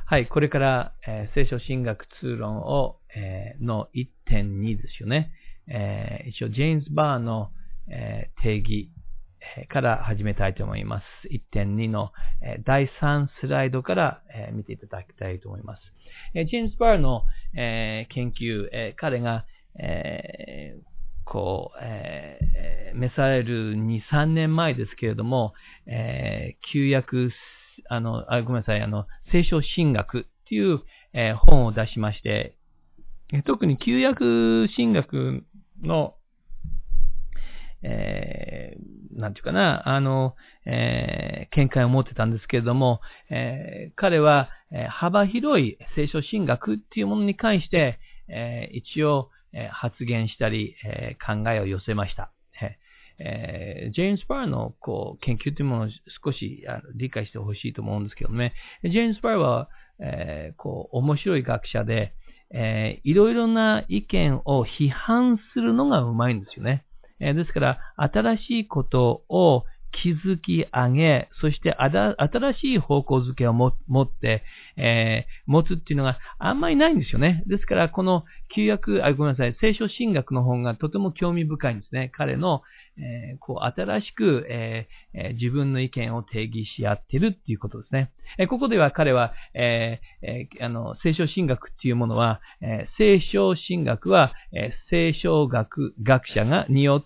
はい、これから、聖書神学通論を、の 1.2 ですよね。一応、ジェームズ・バーの、定義、から始めたいと思います。1.2 の、第3スライドから、見ていただきたいと思います。ジェームズ・バーの、研究、彼が、召される2、3年前ですけれども、旧約、ごめんなさい、聖書神学っていう、本を出しまして、特に旧約神学の、なんていうかな、見解を持ってたんですけれども、彼は、幅広い聖書神学っていうものに関して、一応、発言したり、考えを寄せました。ジェームズ・バーの研究というものを少し理解してほしいと思うんですけどね。ジェームズ・バーは、面白い学者で、いろいろな意見を批判するのがうまいんですよね。ですから、新しいことを築き上げ、そして新しい方向づけを持って持つっていうのがあんまりないんですよね。ですから、この旧約、ごめんなさい、聖書神学の本がとても興味深いんですね。彼の、新しく、自分の意見を定義し合っているっていうことですね。ここでは彼は、聖書神学っていうものは、聖書神学は、聖書学者によって、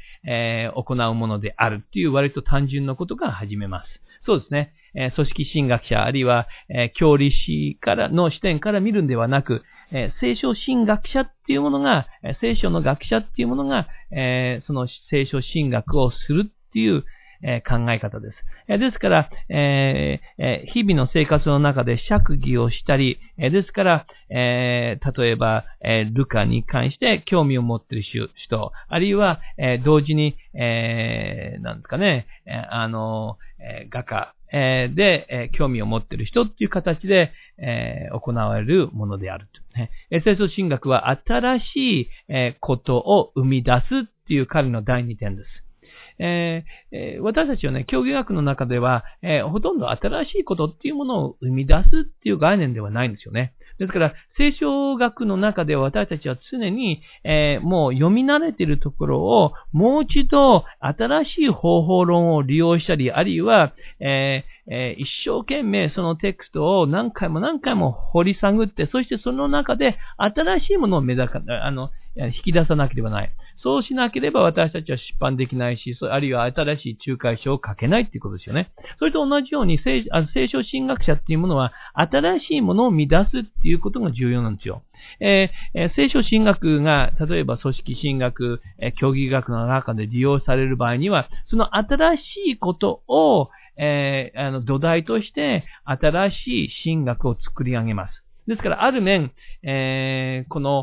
行うものであるっていう割と単純なことから始めます。そうですね。組織神学者あるいは、教理士からの視点から見るんではなく、聖書神学者っていうものが、聖書の学者っていうものが、その聖書神学をするっていう、考え方です。ですから、日々の生活の中で釈義をしたり、ですから、例えば、ルカに関して興味を持っている人、あるいは、同時に、なんですかね、画家、で、興味を持っている人っていう形で、行われるものである。聖書神学は新しい、ことを生み出すっていう彼の第2点です。私たちはね、教義学の中では、ほとんど新しいことっていうものを生み出すっていう概念ではないんですよね。ですから、聖書学の中では私たちは常に、もう読み慣れているところをもう一度新しい方法論を利用したり、あるいは、一生懸命そのテクストを何回も掘り下って、そしてその中で新しいものを引き出さなければならない。そうしなければ私たちは出版できないし、あるいは新しい仲介書を書けないっていうことですよね。それと同じように聖書神学者っていうものは新しいものを見出すっていうことが重要なんですよ。聖書神学が例えば組織神学、教義学の中で利用される場合には、その新しいことを土台として新しい神学を作り上げます。ですから、ある面、この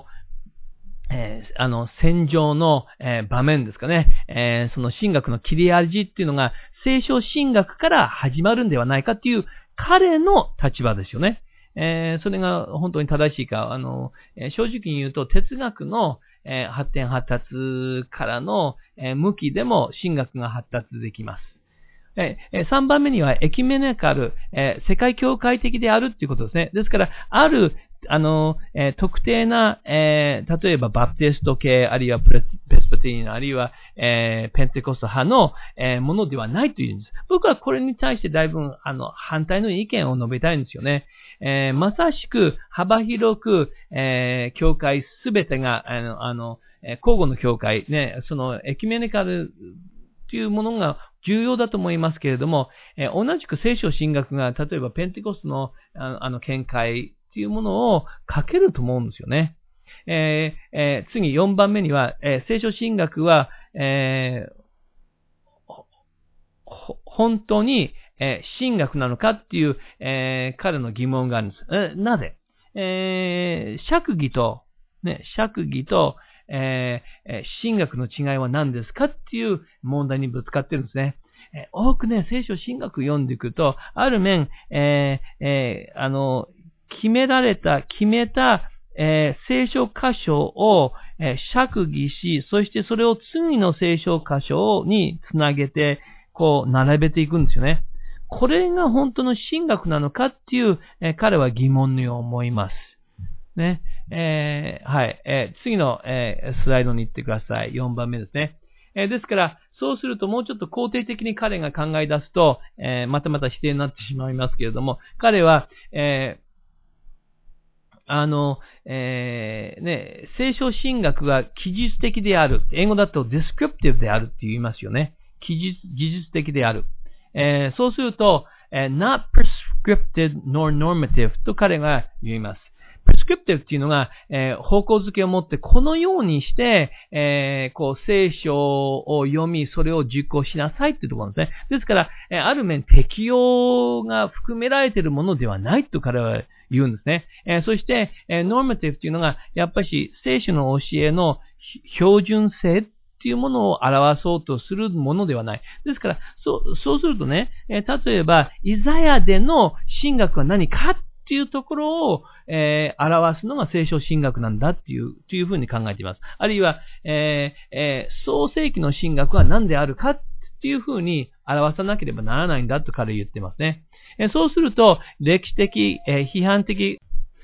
戦場の、場面ですかね、その神学の切れ味っていうのが聖書神学から始まるんではないかっていう彼の立場ですよね。それが本当に正しいか、正直に言うと哲学の、発展発達からの、向きでも神学が発達できます。3番目にはエキュメネカル、世界教会的であるっていうことですね。ですから、ある特定な、例えばバプテスト系、あるいはプレスペテリアン、あるいは、ペンテコスト派の、ものではないというんです。僕はこれに対してだいぶ反対の意見を述べたいんですよね。まさしく幅広く、教会すべてが交互の教会ね、そのエキュメネカルというものが重要だと思いますけれども、同じく聖書神学が例えばペンテコストの見解というものを書けると思うんですよね。次4番目には、聖書神学は、本当に、神学なのかっていう、彼の疑問があるんです。なぜ？釈義と、神学の違いは何ですかっていう問題にぶつかってるんですね。多くね、聖書神学読んでいくと、ある面、決めた、聖書箇所を、釈義し、そしてそれを次の聖書箇所につなげて、並べていくんですよね。 これが本当の神学なのかっていう、彼は疑問に思います。ね。はい。次の、スライドに行ってください。4番目ですね。ですから、そうするともうちょっと肯定的に彼が考え出すと、また否定になってしまいますけれども、彼は、聖書神学が記述的である。英語だと descriptive であるって言いますよね。記述的である。そうすると、not prescriptive nor normative と彼が言います。prescriptive っていうのが、方向づけを持って、このようにして、聖書を読み、それを実行しなさいっていうところなんですね。ですから、ある面適用が含められているものではないと彼は言うんですね。そして、normative っていうのが、やっぱり聖書の教えの標準性っていうものを表そうとするものではない。ですから、そうするとね、例えば、イザヤでの神学は何かっていうところを、表すのが聖書神学なんだというふうに考えています。あるいは、創世記の神学は何であるかっていうふうに表さなければならないんだと彼は言ってますね。そうすると、歴史的、批判的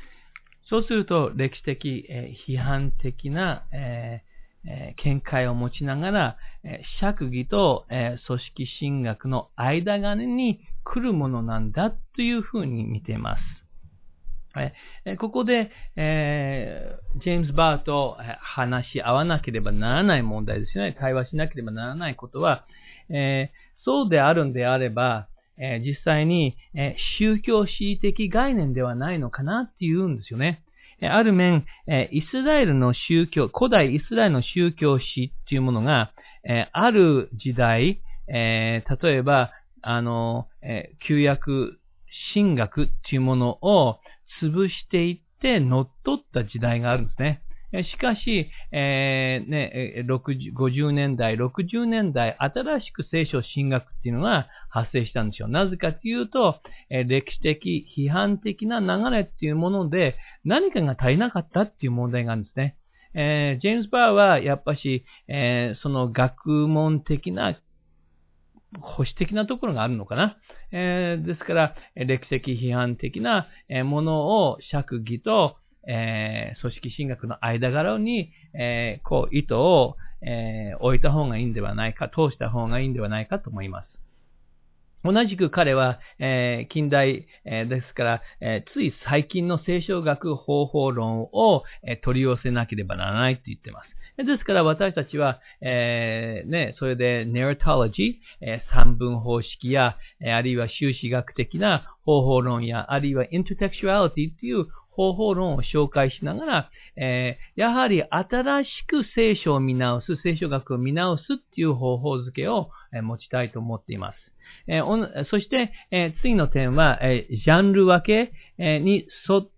な、見解を持ちながら、釈義と、組織神学の間金に来るものなんだというふうに見ています。ここで、ジェームズ・バーと話し合わなければならない問題ですよね。対話しなければならないことは、そうであるんであれば、実際に、宗教史的概念ではないのかなっていうんですよね。ある面、イスラエルの宗教、古代イスラエルの宗教史っていうものが、ある時代、例えば、旧約神学っていうものを潰していって乗っ取った時代があるんですね。しかし、50年代、60年代、新しく聖書神学っていうのが発生したんですよ。なぜかというと、歴史的、批判的な流れっていうもので何かが足りなかったっていう問題があるんですね。ジェームズ・バーはやっぱし、その学問的な保守的なところがあるのかな。ですから、歴史的批判的なものを釈義と、組織神学の間柄に、意図を、置いた方がいいんではないか、通した方がいいんではないかと思います。同じく彼は、近代、ですから、つい最近の聖書学方法論を、取り寄せなければならないと言っています。ですから私たちは、それで narratology、三分方式や、あるいは修士学的な方法論や、あるいは intertextuality っていう方法論を紹介しながら、やはり新しく聖書を見直す、聖書学を見直すっていう方法付けを持ちたいと思っています。そして、次の点は、ジャンル分けに沿って、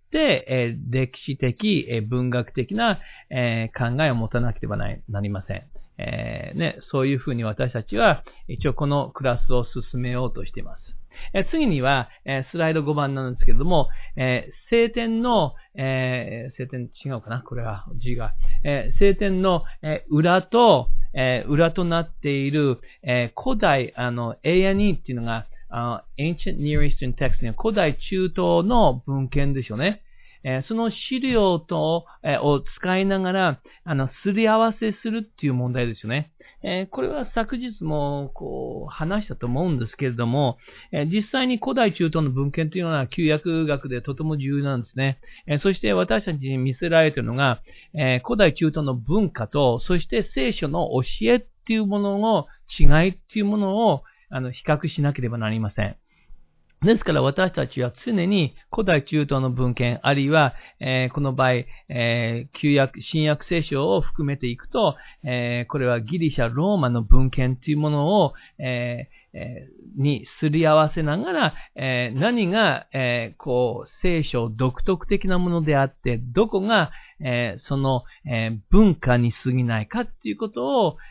歴史的、文学的な、考えを持たなければなりません。そういうふうに私たちは一応このクラスを進めようとしています。次には、スライド5番なんですけれども、聖典の、聖典違うかなこれは字が。聖典の、裏となっている、古代、A&E っていうのが、Ancient Near Eastern Text ね、古代中東の文献ですよね。その資料を使いながら、すり合わせするっていう問題ですよね。これは昨日も話したと思うんですけれども、実際に古代中東の文献というのは旧約学でとても重要なんですね。そして私たちに見せられているのが、古代中東の文化と、そして聖書の教えっていうものの違いっていうものを比較しなければなりません。ですから私たちは常に古代中東の文献、あるいは、この場合、新約聖書を含めていくと、これはギリシャ、ローマの文献というものを、にすり合わせながら、何が、聖書独特的なものであって、どこが、その、文化に過ぎないかっていうことを、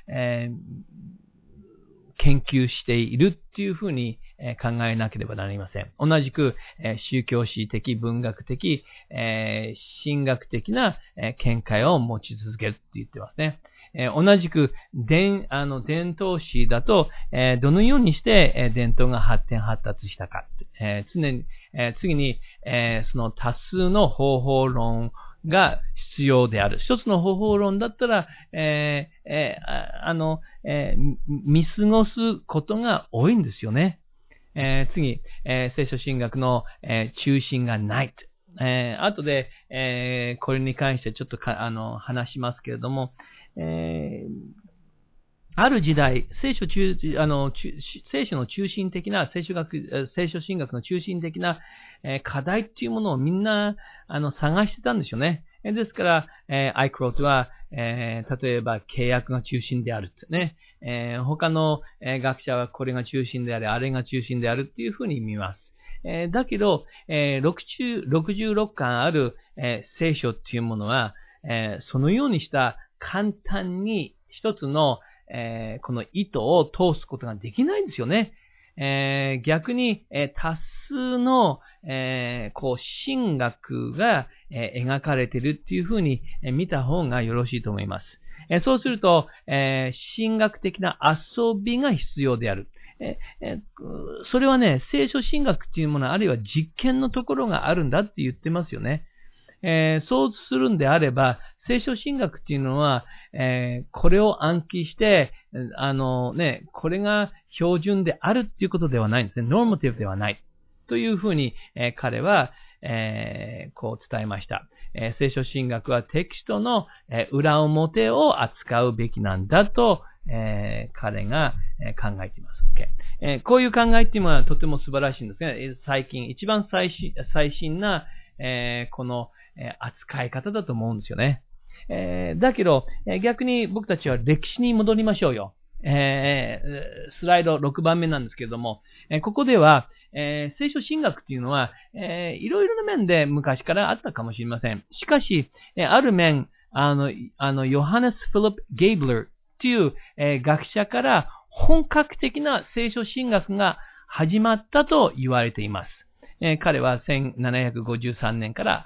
研究しているっていうふうに考えなければなりません。同じく宗教史的、文学的、神学的な見解を持ち続けるって言ってますね。 同じく伝統史だと、どのようにして、伝統が発達したか。次に、その多数の方法論が必要である。一つの方法論だったら、見過ごすことが多いんですよね。次、聖書神学の、中心がない。後で、これに関してちょっと話しますけれども、ある時代、聖書の中心的な、聖書神学の中心的な、課題っていうものをみんな探してたんですよね。ですから、アイクロートは、例えば契約が中心であるってね。他の、学者はこれが中心であれ、あれが中心であるっていうふうに見ます。だけど、66巻ある、聖書っていうものは、そのようにした簡単に一つの、この糸を通すことができないんですよね。逆に、多数の、神学が、描かれているっていうふうに見た方がよろしいと思います。そうすると、神学的な遊びが必要である。それはね、聖書神学っていうものは、あるいは実験のところがあるんだって言ってますよね。そうするんであれば、聖書神学っていうのは、これを暗記して、これが標準であるっていうことではないんですね。ノーマティブではない。というふうに、彼は、こう伝えました。聖書神学はテキストの、裏表を扱うべきなんだと、彼が、考えています。こういう考えっていうのはとても素晴らしいんですね。一番最新な、この、扱い方だと思うんですよね。だけど、逆に僕たちは歴史に戻りましょうよ。スライド6番目なんですけれども、ここでは、聖書神学っていうのは、いろいろな面で昔からあったかもしれません。しかし、ある面、ヨハネス・フィリップ・ゲイブラーっていう、学者から本格的な聖書神学が始まったと言われています。彼は1753年から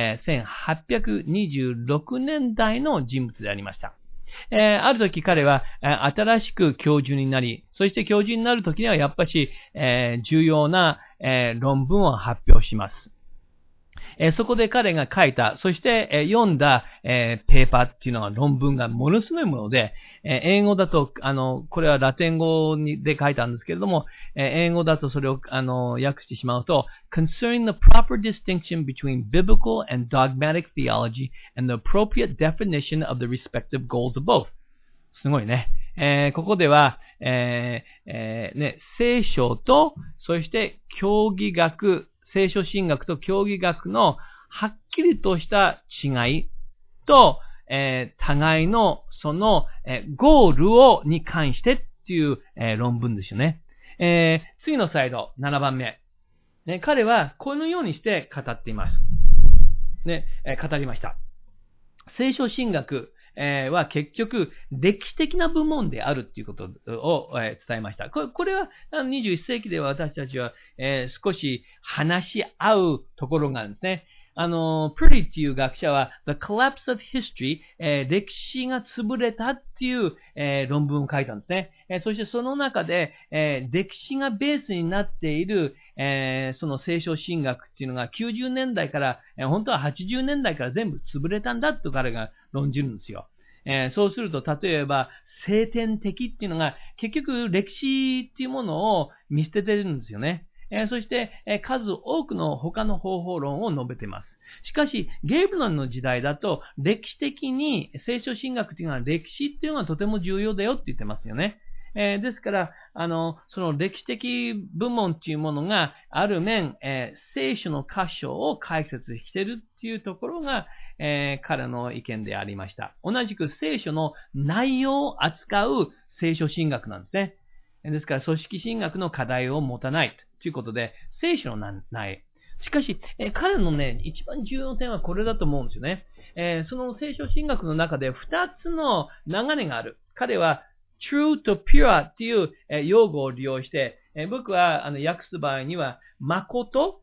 1826年代の人物でありました。ある時彼は新しく教授になり、そして教授になる時にはやっぱり重要な論文を発表します。そこで彼が書いた、そして読んだペーパーっていうのは論文がものすごいもので、英語だと、これはラテン語で書いたんですけれども、英語だとそれを訳してしまうと、concerning the proper distinction between biblical and dogmatic theology and the appropriate definition of the respective goals of both。すごいね。ここでは、聖書と、そして聖書神学と教義学のはっきりとした違いと、互いのその、ゴールに関してっていう、論文ですよね。次のスライド、7番目。彼はこのようにして語っています。語りました。聖書神学は結局歴史的な部門であるということを伝えました。これは21世紀では私たちは少し話し合うところがあるんですね。プリーっていう学者は The Collapse of History、歴史が潰れたっていう、論文を書いたんですね。そしてその中で、歴史がベースになっている、その聖書神学っていうのが90年代から、本当は80年代から全部潰れたんだと彼が論じるんですよ。そうすると例えば聖典的っていうのが結局歴史っていうものを見捨ててるんですよね。そして、数多くの他の方法論を述べています。しかし、ゲーブラーの時代だと、歴史的に聖書神学というのは歴史っていうのがとても重要だよって言ってますよね。ですから、その歴史的部門っていうものがある面、聖書の箇所を解説しているっていうところが、彼の意見でありました。同じく聖書の内容を扱う聖書神学なんですね。ですから、組織神学の課題を持たないということで、聖書のない。しかし、彼のね、一番重要な点はこれだと思うんですよね。その聖書神学の中で2つの流れがある。彼は true to pure っていう用語を利用して、僕は訳す場合には、誠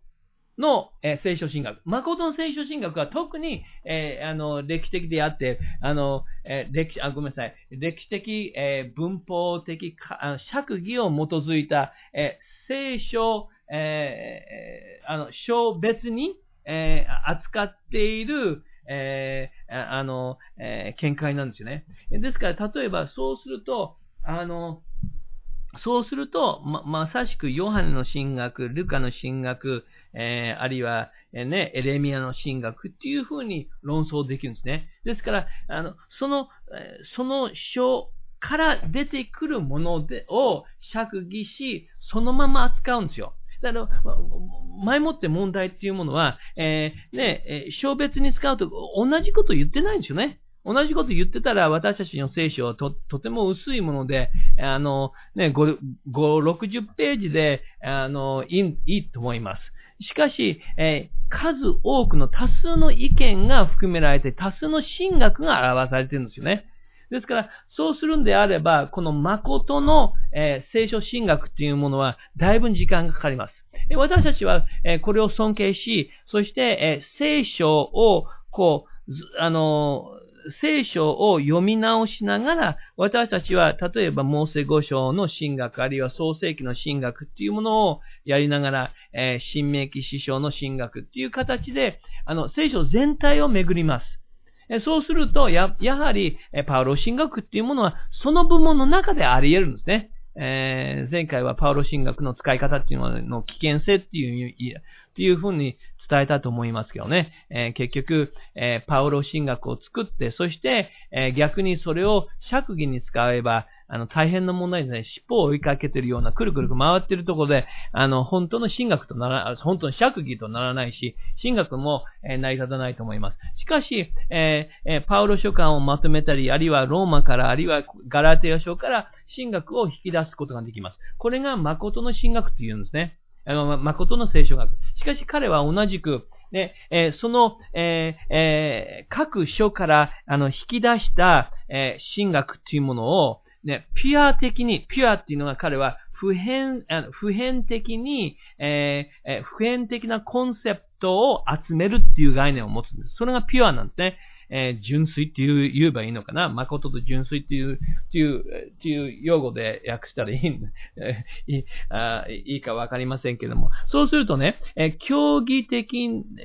の、聖書神学。誠の聖書神学は特に、歴史的であって、ごめんなさい。歴史的、文法的、釈義を基づいた、聖書、書別に、扱っている、見解なんですよね。ですから、例えば、そうすると、まさしくヨハネの神学、ルカの神学、あるいは、エレミアの神学っていうふうに論争できるんですね。ですから、その書から出てくるものを釈義し、そのまま扱うんですよ。だから前もって問題っていうものは、書別に使うと同じこと言ってないんですよね。同じこと言ってたら、私たちの聖書はとても薄いもので、5、60ページで、いいと思います。しかし、数多くの多数の意見が含められて、多数の神学が表されているんですよね。ですから、そうするんであれば、この誠の、聖書神学っていうものは、だいぶ時間がかかります。私たちは、これを尊敬し、そして、聖書を、聖書を読み直しながら、私たちは、例えば、モーセ五章の神学、あるいは創世記の神学っていうものをやりながら、新明記司書の神学っていう形で、聖書全体を巡ります。そうすると、やはり、パウロ神学っていうものは、その部門の中であり得るんですね。前回はパウロ神学の使い方っていうのの危険性っていうふうに伝えたと思いますけどね。結局、パウロ神学を作って、そして、逆にそれを釈義に使えば、大変な問題ですね。尻尾を追いかけているような、くるくる回っているところで、本当の神学と本当の釈義とならないし、神学も、成り立たないと思います。しかし、パウロ書簡をまとめたり、あるいはローマから、あるいはガラテヤ書から神学を引き出すことができます。これが誠の神学というんですね。誠の聖書学。しかし彼は同じく、その、各書から引き出した、神学というものを、ピュアっていうのが彼は普遍的に、普遍的なコンセプトを集めるっていう概念を持つんです。それがピュアなんですね。純粋って言えばいいのかな。誠と純粋っていう用語で訳したらいいかわかりませんけども。そうするとね、教義的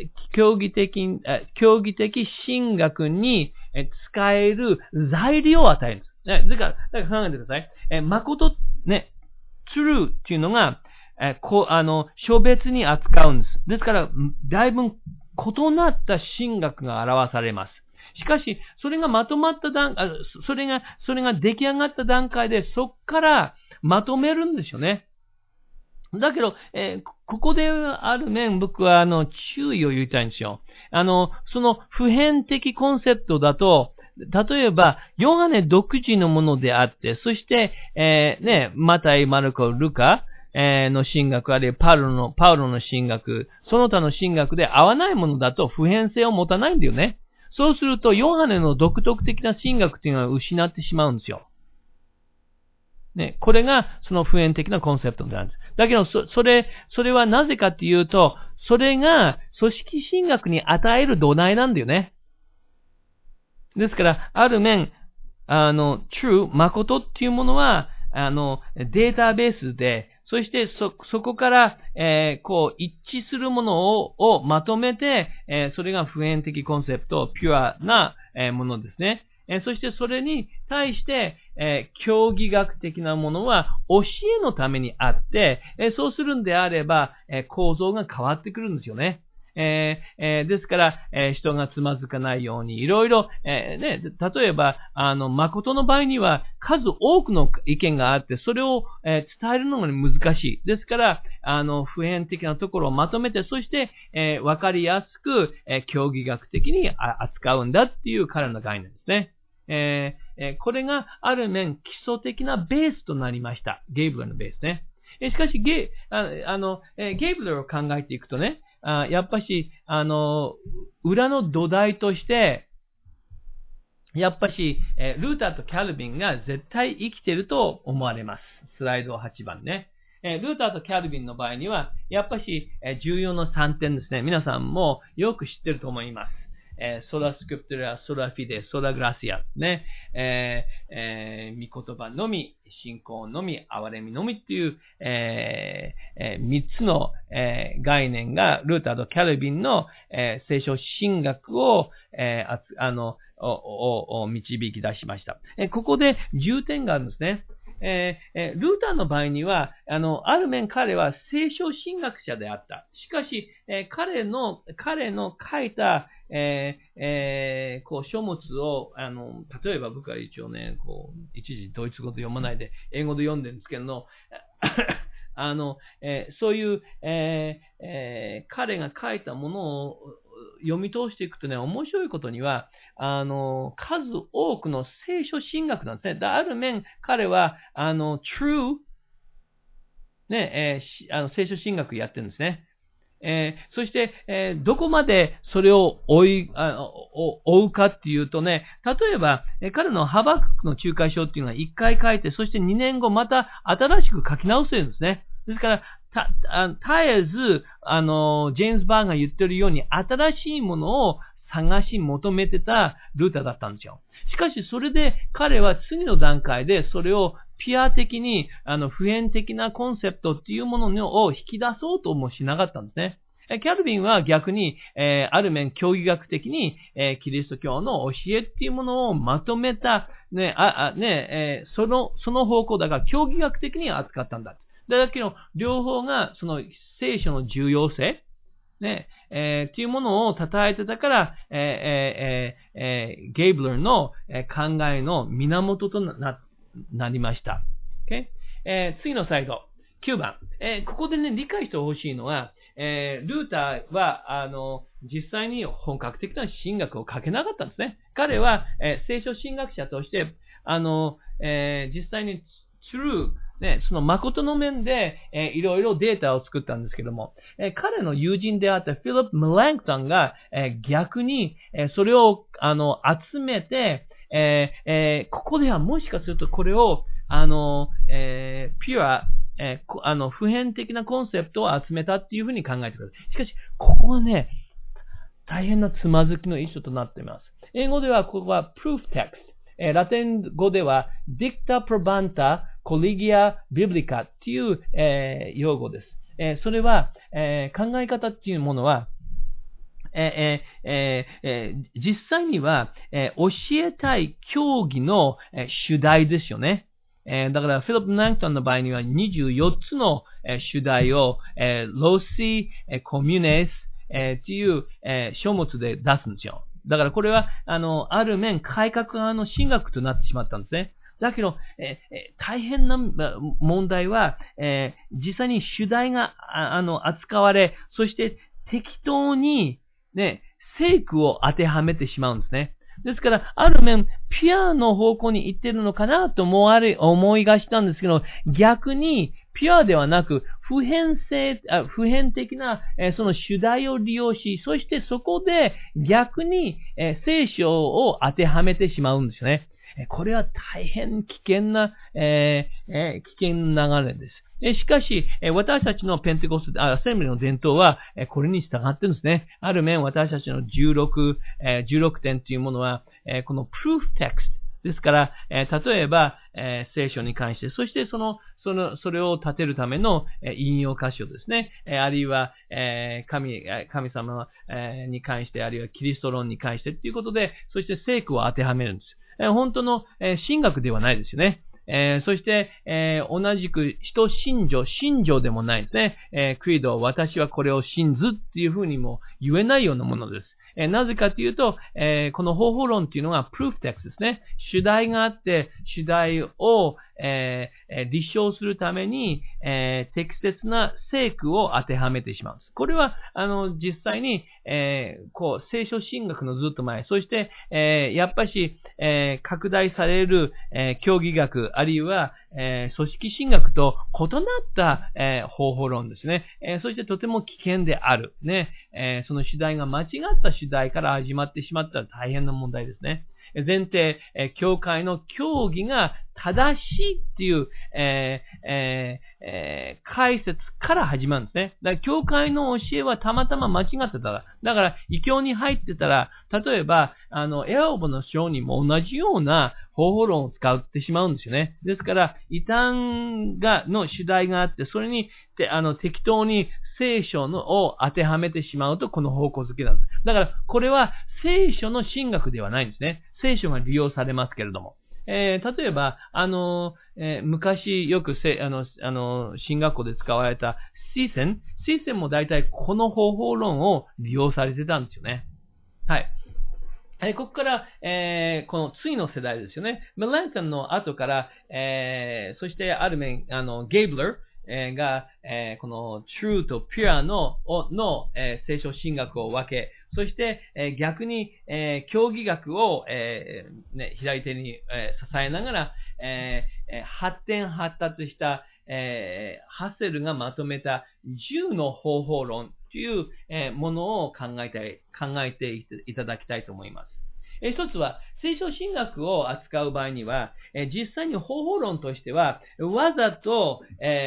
神学に使える材料を与えるんです。だから考えてください。誠、true っていうのが、書別に扱うんです。ですから、だいぶ異なった神学が表されます。しかし、それがまとまったそれが出来上がった段階で、そこからまとめるんですよね。だけど、ここである面、僕は、注意を言いたいんですよ。その普遍的コンセプトだと、例えば、ヨハネ独自のものであって、そして、マタイ、マルコ、ルカ、の神学、あるいはパウロの神学、その他の神学で合わないものだと普遍性を持たないんだよね。そうすると、ヨハネの独特的な神学というのは失ってしまうんですよ。これがその普遍的なコンセプトなんです。だけど、それはなぜかというと、それが組織神学に与える土台なんだよね。ですから、ある面、true、誠っていうものは、データベースで、そしてそこから、一致するものをまとめて、それが普遍的コンセプト、ピュアな、ものですね。そしてそれに対して、教義学的なものは教えのためにあって、そうするんであれば、構造が変わってくるんですよね。ですから、人がつまずかないように、いろいろ、例えば、誠の場合には数多くの意見があって、それを、伝えるのが難しい。ですから、普遍的なところをまとめて、そして、わかりやすく、教義学的に扱うんだっていう彼の概念ですね。これがある面基礎的なベースとなりました。ゲイブラーのベースね。しかしゲイブラーを考えていくとね、やっぱし、裏の土台として、やっぱし、ルーターとキャルビンが絶対生きていると思われます。スライド8番ね。 ルーターとキャルビンの場合には、やっぱし重要な3点ですね。皆さんもよく知ってると思います。ソラスクリプトラ、ソラフィデ、ソラグラシア、ね、御言葉のみ、信仰のみ、憐れみのみっていう、3つの、概念がルーターとキャルビンの、聖書神学を、導き出しました。ここで重点があるんですね。ルーターの場合には、ある面彼は聖書神学者であった。しかし、彼の書いた、書物を、例えば僕は一応ね、一時ドイツ語で読まないで、英語で読んでるんですけど、そういう、彼が書いたものを読み通していくとね、面白いことには、数多くの聖書神学なんですね。ある面、彼は、true、ね、聖書神学やってるんですね。そして、どこまでそれを追うかっていうとね、例えば、彼のハバククの仲介書っていうのは1回書いて、そして2年後また新しく書き直せるんですね。ですから、絶えず、ジェームズ・バーンが言ってるように、新しいものを探し求めてたルーターだったんですよ。しかし、それで彼は次の段階でそれをピュア的に、普遍的なコンセプトっていうものを引き出そうともしなかったんですね。キャルビンは逆に、ある面、教義学的に、キリスト教の教えっていうものをまとめた、その方向だから、教義学的に扱ったんだ。だけど、両方が、その聖書の重要性、ね、っていうものを称えてたから、ゲイブラーの考えの源となりました。Okay？次のスライド、9番。ここでね、理解してほしいのは、ルーターは、実際に本格的な神学を書けなかったんですね。彼は、聖書神学者として、実際に true、ね、その誠の面で、いろいろデータを作ったんですけども、彼の友人であったフィリップ・メランクトンが、逆に、それを、集めて、ここではもしかするとこれを、ピュア、普遍的なコンセプトを集めたっていうふうに考えてください。しかし、ここはね、大変なつまずきの一緒となっています。英語では、ここは proof text。ラテン語では dicta probanta collegia biblica っていう、用語です。それは、考え方っていうものは、実際には、教えたい教義の、主題ですよね。だから、フィリップ・ナンクトンの場合には24つの、主題を、ロシー・コミュネス、っていう、書物で出すんですよ。だからこれは、ある面、改革派の神学となってしまったんですね。だけど、大変な問題は、実際に主題が、扱われ、そして適当に、ね、聖句を当てはめてしまうんですね。ですから、ある面、ピュアの方向に行ってるのかなと思いがしたんですけど、逆に、ピュアではなく、普遍的な、その主題を利用し、そしてそこで逆に、聖書を当てはめてしまうんですよね。これは大変危険な、流れです。しかし、私たちのペンテコステ、アセンブリの伝統は、これに従ってるんですね。ある面、私たちの16点というものは、この proof text ですから、例えば、聖書に関して、そしてそれを立てるための引用箇所ですね。あるいは、神様に関して、あるいはキリスト論に関してということで、そして聖句を当てはめるんです。本当の神学ではないですよね。そして、同じく信条でもないですね。クリード、私はこれを信ずっていうふうにも言えないようなものです。なぜかというと、この方法論っていうのは proof text ですね。主題があって、主題を、立証するために、適切な聖句を当てはめてしまうんです。これは、実際に、聖書神学のずっと前、そして、やっぱし、拡大される、教義学、あるいは、組織神学と異なった、方法論ですね。そしてとても危険である。ね。その主題が間違った主題から始まってしまったら大変な問題ですね。前提、教会の教義が正しいっていう、解説から始まるんですね。だから教会の教えはたまたま間違ってたら、だから異教に入ってたら、例えば、エアオボの章にも同じような方法論を使ってしまうんですよね。ですから、異端の主題があって、それに、適当に聖書を当てはめてしまうと、この方向づけなんです。だから、これは聖書の神学ではないんですね。聖書が利用されますけれども。例えば、昔よく神学校で使われたシーセンも大体この方法論を利用されてたんですよね。はい。ここから、この次の世代ですよね。メランカンの後から、そしてある面、ゲイブラーが、この True と Pure の聖書神学を分け、そして、逆に、教義学を、左手に、支えながら、発達した、ハッセルがまとめた10の方法論という、ものを考えていただきたいと思います。一つは、聖書神学を扱う場合には、実際に方法論としては、わざと、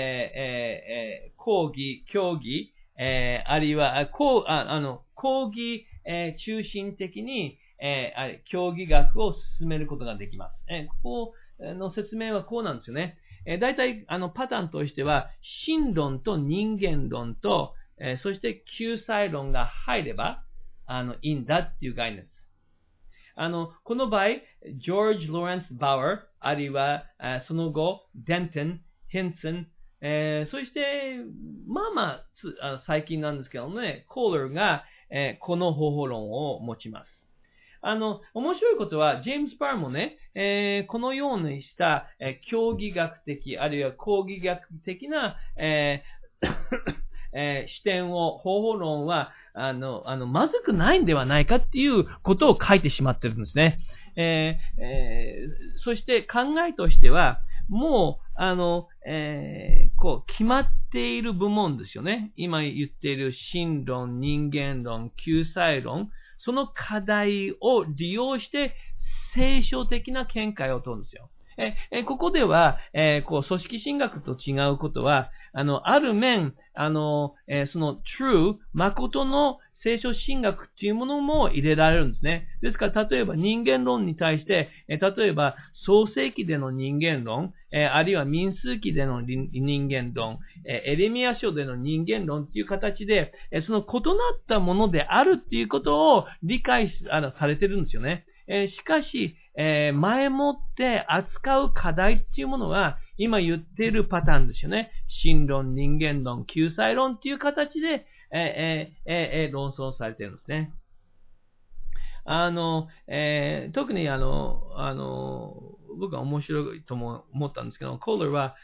講義、教義、あるいは、講義、中心的に、教義学を進めることができます。ここの説明はこうなんですよね。大体、パターンとしては、神論と人間論と、そして救済論が入れば、いいんだっていう概念です。この場合、ジョージ・ローレンス・バウアー、あるいは、その後、デントン、ヘンソン、そして、最近なんですけどね、コーラーが、この方法論を持ちます。面白いことは、ジェームズ・バーもね、このようにした、教義学的、あるいは講義学的な、視点方法論は、まずくないんではないかっていうことを書いてしまってるんですね。そして考えとしては、もう、決まっている部門ですよね。今言っている神論、人間論、救済論、その課題を利用して聖書的な見解を取るんですよ。ここでは、組織神学と違うことは、ある面、その true、誠の聖書神学っていうものも入れられるんですね。ですから、例えば人間論に対して、例えば創世記での人間論、あるいは民数記での人間論、エレミヤ書での人間論っていう形で、その異なったものであるっていうことを理解されてるんですよね。しかし、前もって扱う課題っていうものは、今言っているパターンですよね。神論、人間論、救済論っていう形で、論争されているんですね。特に僕は面白いと思ったんですけど、コーラーは、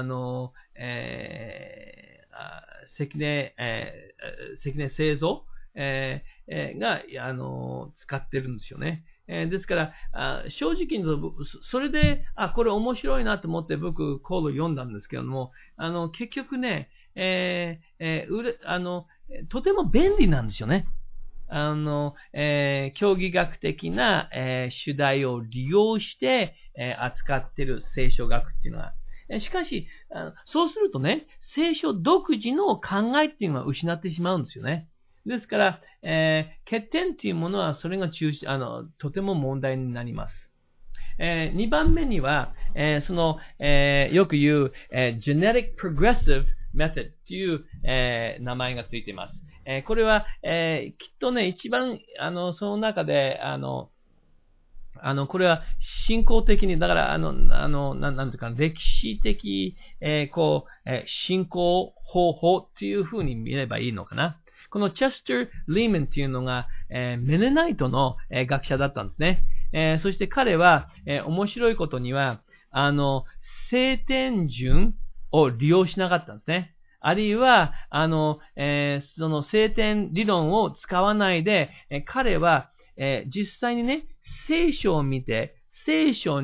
積年製造、が、使ってるんですよね。ですから、正直にそれで、これ面白いなと思って僕、コーラー読んだんですけども、結局ね、とても便利なんですよね。教義学的な、主題を利用して、扱っている聖書学っていうのは。しかし、そうするとね、聖書独自の考えっていうのは失ってしまうんですよね。ですから、欠点っていうものは、それがとても問題になります。2番目には、よく言う、genetic progressive method という、名前がついています。これは、きっとね、一番、その中で、これは信仰的に、だから、なんていうか、歴史的、信仰方法っていうふうに見ればいいのかな。このチェスター・リーマンっていうのが、メネナイトの、学者だったんですね。そして彼は、面白いことには、聖典順を利用しなかったんですね。あるいは、その聖典理論を使わないで、彼は、実際にね、聖書を見て、聖書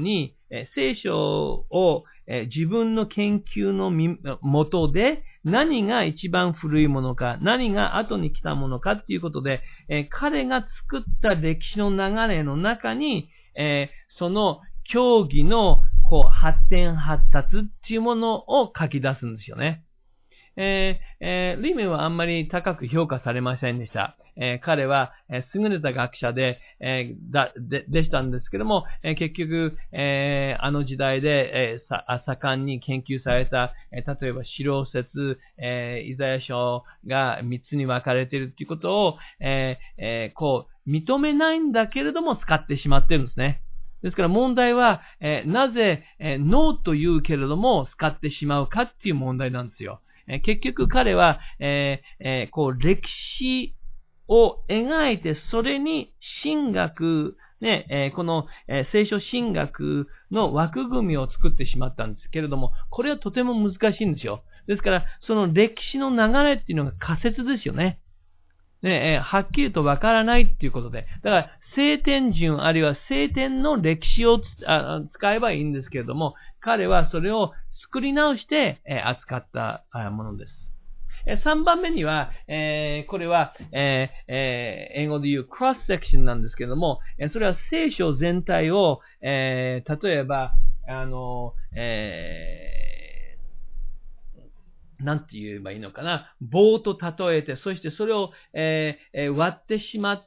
を、自分の研究のもとで、何が一番古いものか、何が後に来たものかっていうことで、彼が作った歴史の流れの中に、その教義の発展発達っていうものを書き出すんですよね。リーメンはあんまり高く評価されませんでした。彼は、優れた学者でしたんですけども、結局、あの時代で、盛んに研究された、例えば、四郎説、イザヤ書が3つに分かれているということを、認めないんだけれども使ってしまっているんですね。ですから問題は、なぜ、ノーと言うけれども使ってしまうかっていう問題なんですよ。結局彼は、歴史を描いて、それに神学、この、聖書神学の枠組みを作ってしまったんですけれども、これはとても難しいんですよ。ですから、その歴史の流れっていうのが仮説ですよね。はっきりとわからないっていうことで。だから、聖典順あるいは聖典の歴史を使えばいいんですけれども、彼はそれを作り直して、扱ったものです。3番目には、これは、英語で言うクロスセクションなんですけれども、それは聖書全体を、例えば、なんて言えばいいのかな。棒と例えて、そしてそれを、割ってしまって、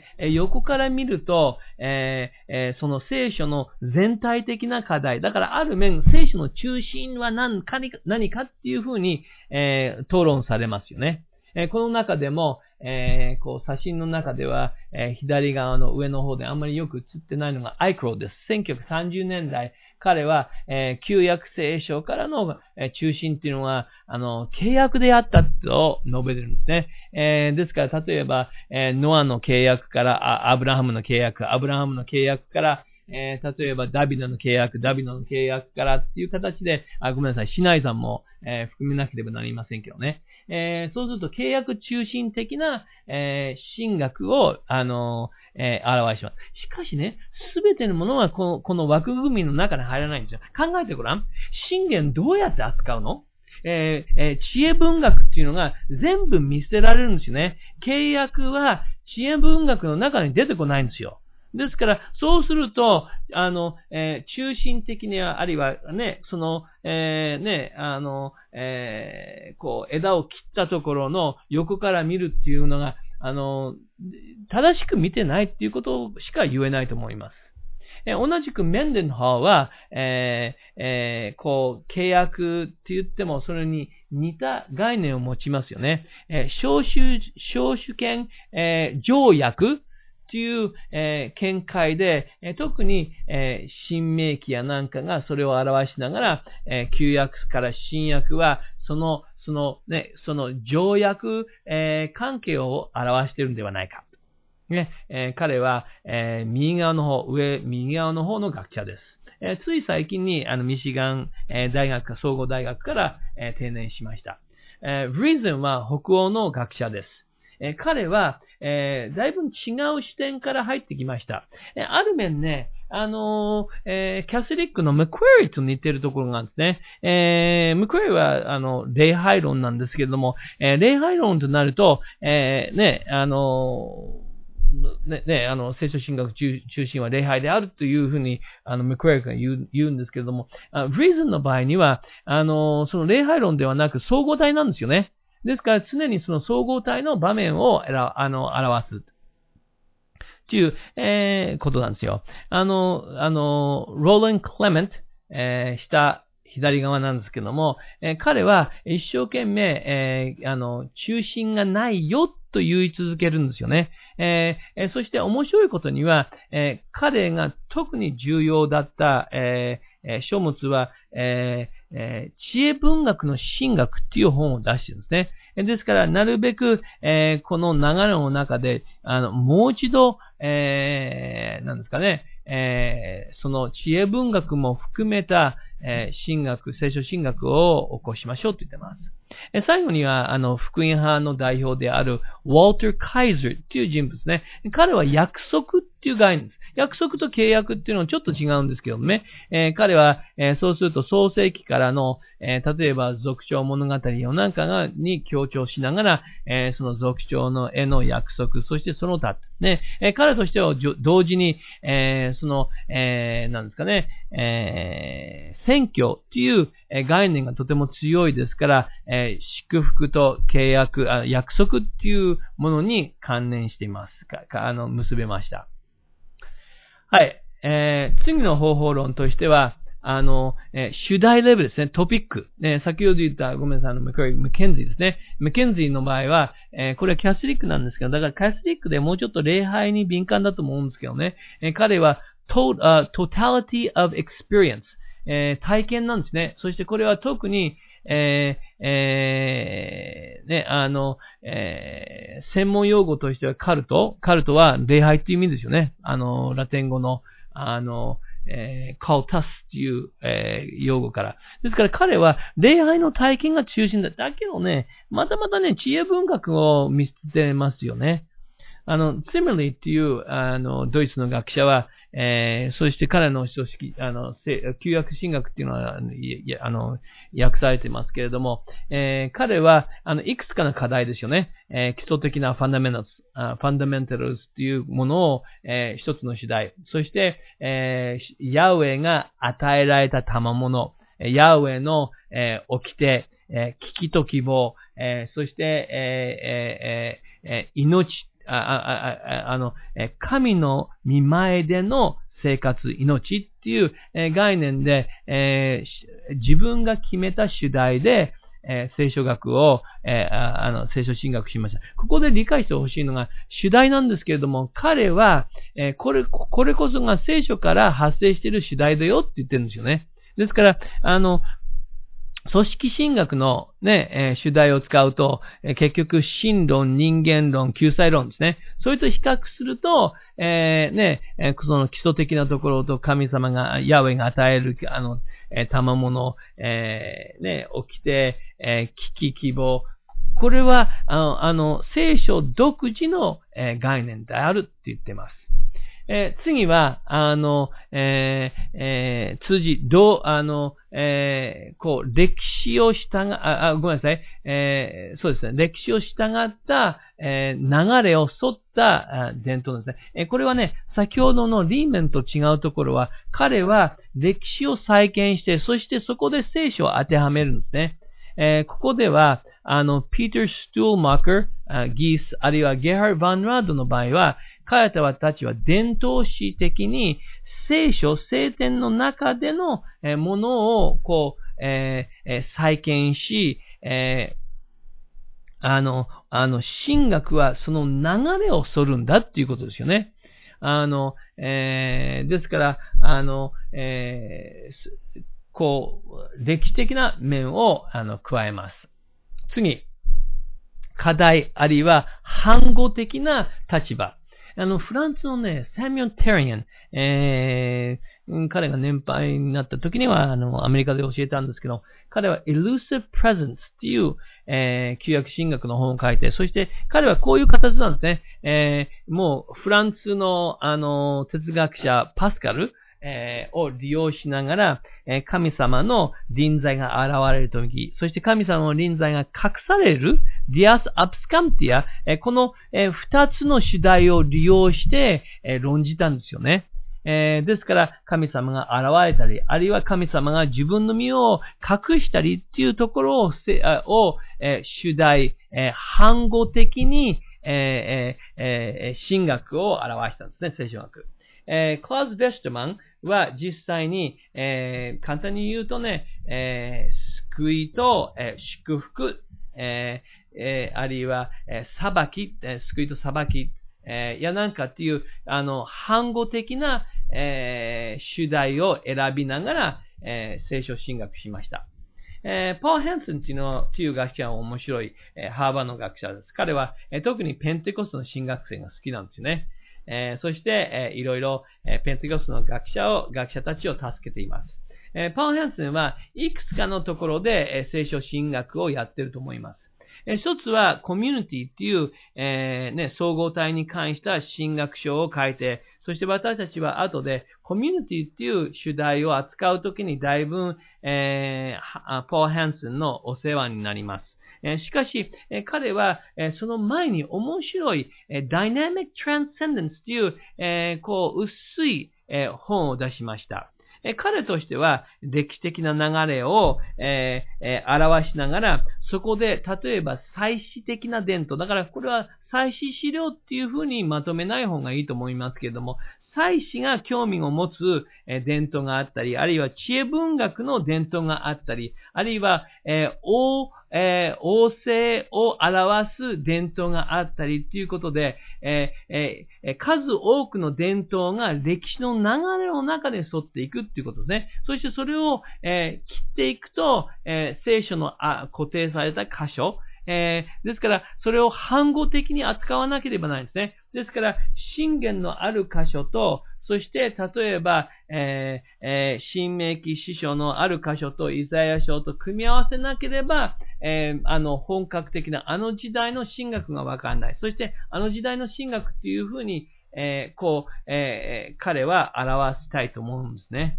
横から見ると、その聖書の全体的な課題。だからある面、聖書の中心は何かっていうふうに、討論されますよね。この中でも、写真の中では、左側の上の方であんまりよく映ってないのがアイクロです。1930年代。彼は、旧約聖書からの、中心っていうのは、契約であったと述べてるんですね。ですから、例えば、ノアの契約から、アブラハムの契約から、例えばダビデの契約からっていう形で、ごめんなさい、シナイさんも、含めなければなりませんけどね。そうすると契約中心的な、神学を、表します。しかしね、すべてのものはこの枠組みの中に入らないんですよ。考えてごらん。箴言どうやって扱うの？知恵文学っていうのが全部見捨てられるんですよね。契約は知恵文学の中に出てこないんですよ。ですから、そうすると、中心的には、あるいはね、枝を切ったところの横から見るっていうのが、正しく見てないっていうことしか言えないと思います。同じくメンデンハーは、契約って言ってもそれに似た概念を持ちますよね。召集権、条約という、見解で、特に、新明記やなんかがそれを表しながら、旧約から新約はその条約、関係を表しているのではないか。彼は、右側の方の学者です。つい最近にミシガン総合大学から、定年しました。ブリゼンは北欧の学者です。彼は、だいぶ違う視点から入ってきました。ある面ね、キャソリックのマクエリと似ているところがあるんですね。マクエリは、礼拝論なんですけれども、礼拝論となると、聖書神学中心は礼拝であるというふうに、マクエリが言うんですけれども、ブリズンの場合には、その礼拝論ではなく総合体なんですよね。ですから常にその総合体の場面を表す。という、ことなんですよ。ローレン・クレメント、下、左側なんですけども、彼は一生懸命、中心がないよと言い続けるんですよね。そして面白いことには、彼が特に重要だった、書物は、知恵文学の神学っていう本を出してるんですね。ですから、なるべく、この流れの中で、もう一度、なんですかね、その知恵文学も含めた、神学、聖書神学を起こしましょうと言ってます。最後には、福音派の代表である、ウォルター・カイザーっていう人物ね。彼は約束っていう概念です。 約束と契約っていうのはちょっと違うんですけどね。彼は、そうすると創世記からの、例えば族長物語をなんかに強調しながら、その族長のへの約束、そしてその他、ね、彼としては同時に、なんですかね、選挙っていう概念がとても強いですから、祝福と契約、約束っていうものに関連しています。結べました。はい。次の方法論としては、主題レベルですね、トピック。先ほど言った、ごめんなさい、ムケンジーですね。ムケンジーの場合は、これはキャスリックなんですけど、だからキャスリックでもうちょっと礼拝に敏感だと思うんですけどね。彼は、totality of experience、体験なんですね。そしてこれは特に、専門用語としてはカルトは礼拝っていう意味ですよね。ラテン語の、cultus っていう、用語から。ですから彼は礼拝の体験が中心だ。だけどね、またね、知恵文学を見捨てますよね。ツィムリーっていう、ドイツの学者は、そして彼の書式、旧約神学っていうのは、訳されてますけれども、彼は、いくつかの課題ですよね。基礎的なファンダメンタルズっていうものを、一つの主題。そして、ヤウェイが与えられた賜物。ヤウェイの、掟、危機と希望、そして、命、神の見前での生活、命っていう概念で、自分が決めた主題で、聖書学を、聖書神学しました。ここで理解してほしいのが、主題なんですけれども、彼は、これこそが聖書から発生している主題だよって言ってるんですよね。ですから、組織神学のね、主題を使うと、結局、神論、人間論、救済論ですね。それと比較すると、その基礎的なところと神様が、ヤウェイが与える、賜物、起きて、危機、希望。これは、聖書独自の概念であるって言ってます。次は、歴史をごめんなさい。そうですね。歴史を従った、流れを沿った伝統ですね。これはね、先ほどのリーメンと違うところは、彼は歴史を再建して、そしてそこで聖書を当てはめるんですね。ここでは、ピーター・ストゥールマーカー、ギース、あるいはゲハル・ヴァン・ラードの場合は、彼らたちは伝統史的に聖典の中でのものを再建し、神学はその流れを沿るんだっていうことですよね。ですから、歴史的な面を加えます。次、課題あるいは反語的な立場。フランスのね、サミュエル・テリアン、彼が年配になった時には、アメリカで教えたんですけど、彼は Elusive Presence っていう、旧約神学の本を書いて、そして彼はこういう形なんですね。もうフランスの、哲学者パスカル、を利用しながら、神様の臨在が現れるとき、そして神様の臨在が隠される、ディアス・アプスカンティア、この二つの主題を利用して、論じたんですよね。ですから、神様が現れたり、あるいは神様が自分の身を隠したりっていうところを、主題、反語的に、神学を表したんですね、聖書学。クラウス・ベストマンは実際に、簡単に言うとね、救いと、祝福、あるいは、裁き、救いと裁き、なんかっていう、反語的な、主題を選びながら、聖書神学しました。ポール・ヘンソンっていう学者は面白い、ハーバーの学者です。彼は、特にペンテコストの神学生が好きなんですよね。そして、いろいろ、ペンテコストの学者たちを助けています。ポール・ヘンソンはいくつかのところで、聖書神学をやっていると思います。一つはコミュニティっていう、総合体に関した神学書を書いて、 そして私たちは後でコミュニティっていう主題を扱うときにだいぶ、ポー・ハンソンのお世話になります。しかし、彼は、その前に面白い、Dynamic Transcendence という、薄い、本を出しました。彼としては、歴史的な流れを、表しながら、そこで、例えば、祭祀的な伝統。だから、これは祭祀資料っていうふうにまとめない方がいいと思いますけれども、祭祀が興味を持つ伝統があったり、あるいは知恵文学の伝統があったり、あるいは、王政を表す伝統があったりということで、数多くの伝統が歴史の流れの中で沿っていくっていうことですね。そしてそれを、切っていくと、聖書の固定された箇所、ですから、それを反語的に扱わなければないんですね。ですから、箴言のある箇所と、そして、例えば、新明記詩書のある箇所とイザヤ書と組み合わせなければ、本格的なあの時代の神学がわからない。そして、あの時代の神学っていうふうに、彼は表したいと思うんですね。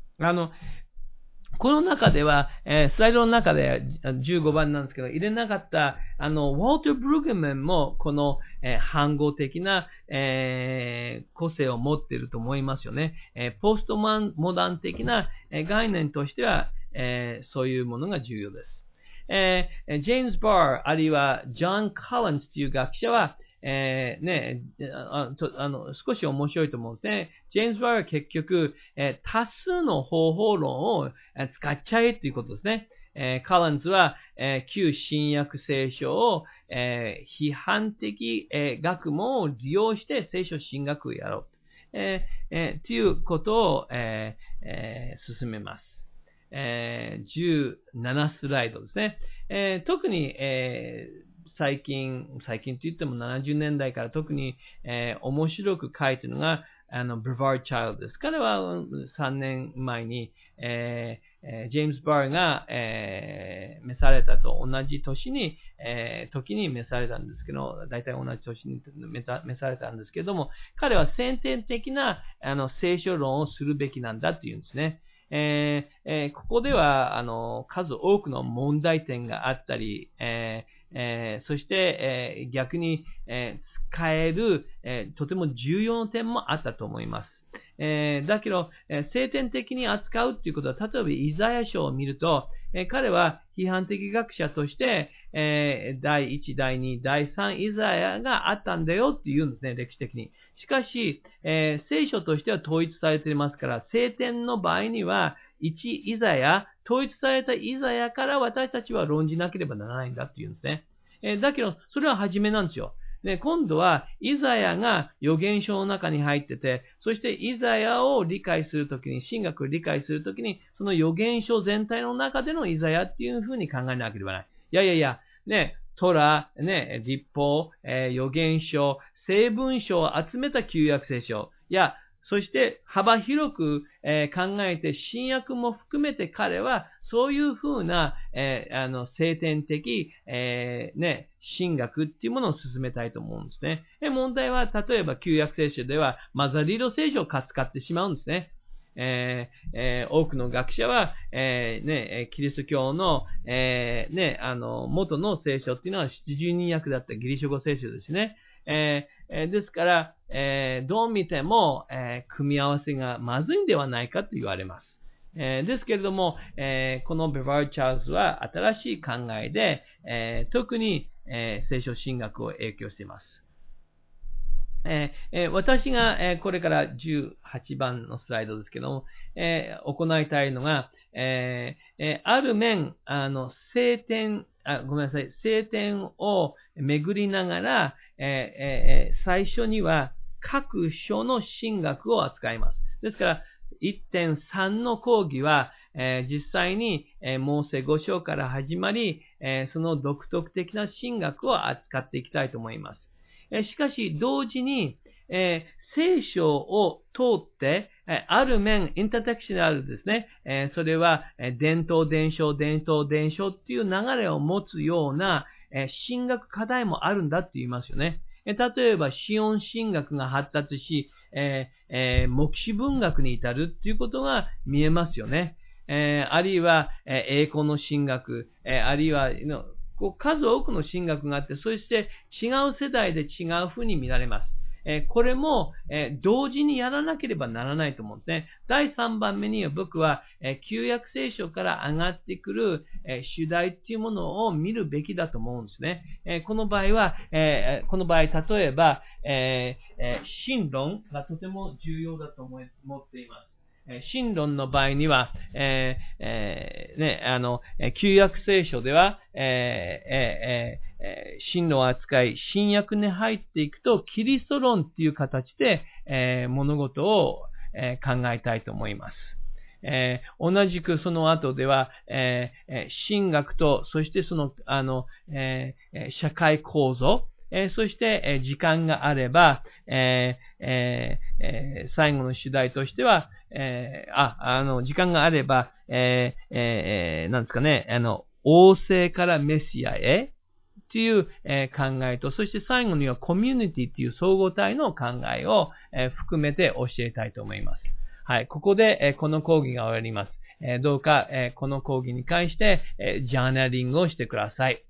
この中では、スライドの中で15番なんですけど、入れなかった、ウォルター・ブルグマンも、この、反語的な、個性を持っていると思いますよね。ポストモダン的な概念としては、そういうものが重要です。ジェームズ・バー、あるいは、ジョン・カランスという学者は、少し面白いと思うんですね。ジェームズ・バーは結局、多数の方法論を使っちゃえということですね。カランズは、旧新約聖書を、批判的、学問を利用して聖書神学をやろう。ということを、進めます。17スライドですね。特に、最近と言っても70年代から特に、面白く書いているのが、ブバー・チャイルドです。彼は3年前に、ジェームズ・バーが、召されたと同じ時に召されたんですけど、大体同じ年に召されたんですけども、彼は先天的な聖書論をするべきなんだというんですね。ここでは数多くの問題点があったり、そして、逆に、使える、とても重要な点もあったと思います。だけど、聖典的に扱うということは、例えばイザヤ書を見ると、彼は批判的学者として、第1、第2、第3イザヤがあったんだよって言うんですね、歴史的に。しかし、聖書としては統一されていますから、聖典の場合には、1イザヤ、統一されたイザヤから私たちは論じなければならないんだって言うんですね。だけど、それは初めなんですよ。で、今度は、イザヤが預言書の中に入ってて、そしてイザヤを理解するときに、神学を理解するときに、その預言書全体の中でのイザヤっていうふうに考えなければならない。いや、ね、トラ、ね、律法、預言書、聖文書を集めた旧約聖書。そして幅広く、考えて、新約も含めて彼は、そういうふうな、聖典的、神学っていうものを進めたいと思うんですね。問題は、例えば旧約聖書では、マザリード聖書を使ってしまうんですね。多くの学者は、キリスト教の、元の聖書っていうのは七十人訳だったギリシャ語聖書ですね。ですから、どう見ても、組み合わせがまずいんではないかと言われます。ですけれども、このベバー・チャールズは新しい考えで、特に、聖書神学を影響しています。私が、これから18番のスライドですけども、行いたいのが、ある面、聖典を巡りながら、最初には各書の神学を扱います。ですから、1.3 の講義は、実際に、モーセ5章から始まり、その独特的な神学を扱っていきたいと思います。しかし、同時に、聖書を通って、ある面、インターテクショナルですね。それは、伝統伝承っていう流れを持つような、神学課題もあるんだって言いますよね。例えば、シオン神学が発達し、 黙示文学に至るっていうことが見えますよね。あるいは、栄光の神学、あるいは、数多くの神学があって、そして違う世代で違う風に見られます。これも、同時にやらなければならないと思うんですね。第3番目には僕は、旧約聖書から上がってくる、主題っていうものを見るべきだと思うんですね。この場合は、例えば、神論がとても重要だと思っています。神論の場合には、旧約聖書では、神論を扱い、新約に入っていくと、キリスト論っていう形で、物事を、考えたいと思います。同じくその後では、神学と、そしてその、社会構造、そして、時間があれば、最後の主題としては、時間があれば、なんですかね、王政からメシアへっていう、考えと、そして最後にはコミュニティっていう総合体の考えを、含めて教えたいと思います。はい、ここで、この講義が終わります。どうか、この講義に関して、ジャーナリングをしてください。